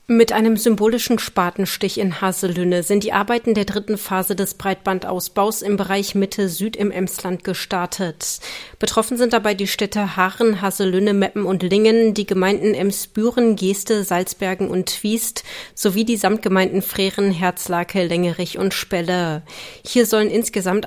Mit einem symbolischen Spatenstich in Haselünne sind die Arbeiten der dritten Phase des Breitbandausbaus im Bereich Mitte-Süd im Emsland gestartet. Betroffen sind dabei die Städte Haaren, Haselünne, Meppen und Lingen, die Gemeinden Emsbüren, Geeste, Salzbergen und Twiest sowie die Samtgemeinden Freren, Herzlake, Lengerich und Spelle. Hier sollen insgesamt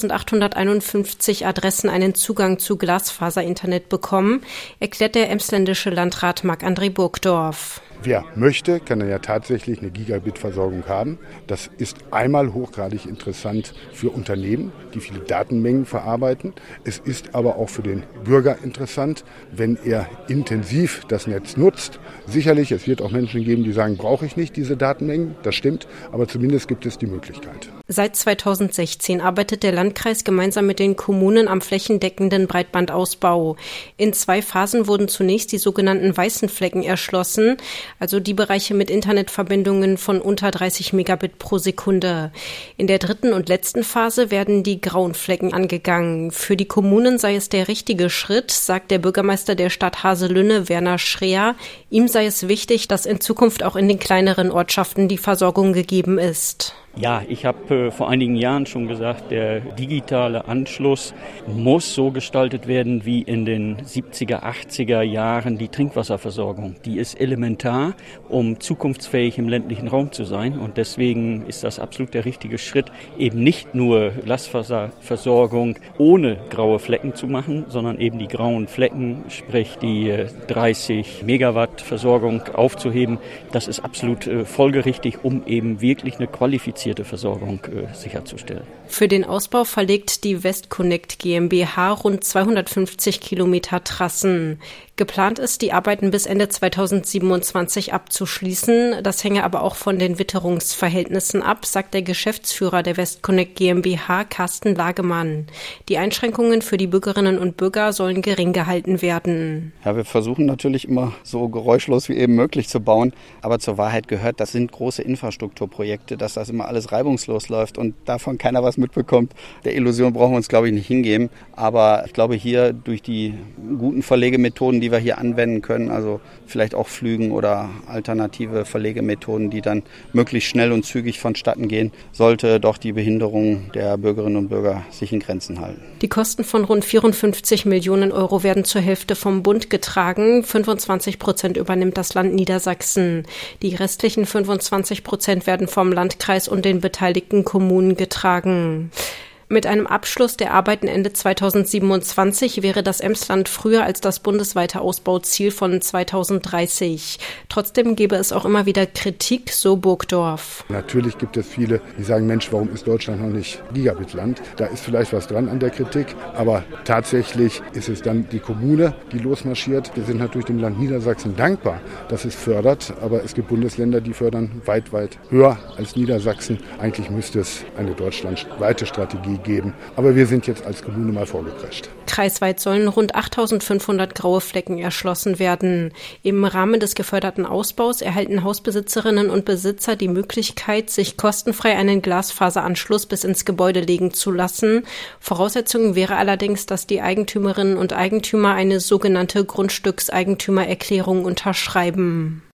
1851 Adressen einen Zugang zu Glasfaser-Internet bekommen, erklärt der emsländische Landrat Marc-André Burgdorf. Wer möchte, kann dann ja tatsächlich eine Gigabit-Versorgung haben. Das ist einmal hochgradig interessant für Unternehmen, die viele Datenmengen verarbeiten. Es ist aber auch für den Bürger interessant, wenn er intensiv das Netz nutzt. Sicherlich, es wird auch Menschen geben, die sagen, brauche ich nicht diese Datenmengen. Das stimmt, aber zumindest gibt es die Möglichkeit. Seit 2016 arbeitet der Landkreis gemeinsam mit den Kommunen am flächendeckenden Breitbandausbau. In 2 Phasen wurden zunächst die sogenannten weißen Flecken erschlossen, also die Bereiche mit Internetverbindungen von unter 30 Megabit pro Sekunde. In der dritten und letzten Phase werden die grauen Flecken angegangen. Für die Kommunen sei es der richtige Schritt, sagt der Bürgermeister der Stadt Haselünne, Werner Schreer. Ihm sei es wichtig, dass in Zukunft auch in den kleineren Ortschaften die Versorgung gegeben ist. Ja, ich habe vor einigen Jahren schon gesagt, der digitale Anschluss muss so gestaltet werden wie in den 70er, 80er Jahren die Trinkwasserversorgung. Die ist elementar, um zukunftsfähig im ländlichen Raum zu sein. Und deswegen ist das absolut der richtige Schritt, eben nicht nur Glasfaserversorgung ohne graue Flecken zu machen, sondern eben die grauen Flecken, sprich die 30 Megawatt Versorgung aufzuheben. Das ist absolut folgerichtig, um eben wirklich eine qualifizierte Versorgung sicherzustellen. Für den Ausbau verlegt die Westconnect GmbH rund 250 Kilometer Trassen. Geplant ist, die Arbeiten bis Ende 2027 abzuschließen. Das hänge aber auch von den Witterungsverhältnissen ab, sagt der Geschäftsführer der Westconnect GmbH, Carsten Lagemann. Die Einschränkungen für die Bürgerinnen und Bürger sollen gering gehalten werden. Ja, wir versuchen natürlich immer so geräuschlos wie eben möglich zu bauen. Aber zur Wahrheit gehört, das sind große Infrastrukturprojekte, dass das immer alles reibungslos läuft und davon keiner was mitbekommt. Der Illusion brauchen wir uns, glaube ich, nicht hingeben. Aber ich glaube, hier durch die guten Verlegemethoden, die wir hier anwenden können, also vielleicht auch Flügen oder alternative Verlegemethoden, die dann möglichst schnell und zügig vonstatten gehen, sollte doch die Behinderung der Bürgerinnen und Bürger sich in Grenzen halten. Die Kosten von rund 54 Millionen Euro werden zur Hälfte vom Bund getragen. 25% übernimmt das Land Niedersachsen. Die restlichen 25% werden vom Landkreis und den beteiligten Kommunen getragen. Mit einem Abschluss der Arbeiten Ende 2027 wäre das Emsland früher als das bundesweite Ausbauziel von 2030. Trotzdem gäbe es auch immer wieder Kritik, so Burgdorf. Natürlich gibt es viele, die sagen, Mensch, warum ist Deutschland noch nicht Gigabitland? Da ist vielleicht was dran an der Kritik, aber tatsächlich ist es dann die Kommune, die losmarschiert. Wir sind natürlich dem Land Niedersachsen dankbar, dass es fördert, aber es gibt Bundesländer, die fördern weit, weit höher als Niedersachsen. Eigentlich müsste es eine deutschlandweite Strategie geben. Aber wir sind jetzt als Kommune mal vorgeprescht. Kreisweit sollen rund 8.500 graue Flecken erschlossen werden. Im Rahmen des geförderten Ausbaus erhalten Hausbesitzerinnen und Besitzer die Möglichkeit, sich kostenfrei einen Glasfaseranschluss bis ins Gebäude legen zu lassen. Voraussetzung wäre allerdings, dass die Eigentümerinnen und Eigentümer eine sogenannte Grundstückseigentümererklärung unterschreiben.